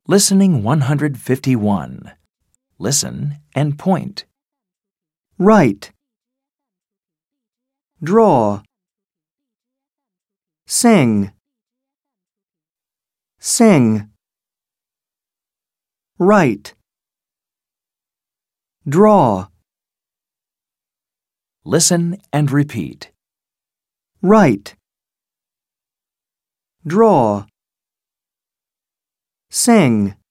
Listening 151. Listen and point. Write. Draw. Sing. Sing. Write. Draw. Listen and repeat. Write. Draw. Sing.